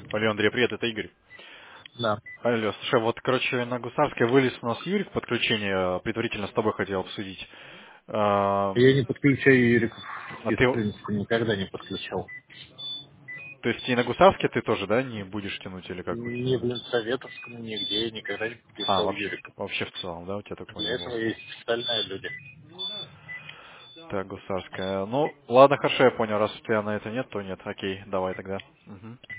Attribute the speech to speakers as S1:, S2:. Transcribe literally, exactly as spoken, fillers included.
S1: Алло, Андрей, привет, это Игорь.
S2: Да.
S1: Алло, слушай, вот, короче, на Гусарской вылез у нас Юрик, подключение, э, предварительно с тобой хотел обсудить. А
S2: Я не подключаю Юриков
S1: а
S2: и, в
S1: ты,
S2: принципе, никогда не подключал.
S1: то есть и на Гусарске ты тоже, да, не будешь тянуть или как у тебя?
S2: Ни в Ленсоветовском, нигде я никогда не
S1: А,
S2: подключал
S1: вообще,
S2: Юриков.
S1: вообще в целом, да, у тебя такого
S2: Для
S1: не
S2: этого
S1: было?
S2: есть специальные люди.
S1: Так, Гусарская. Ну, ладно, хорошо, я понял, раз у тебя на это нет, то нет, окей, давай тогда. Мгм.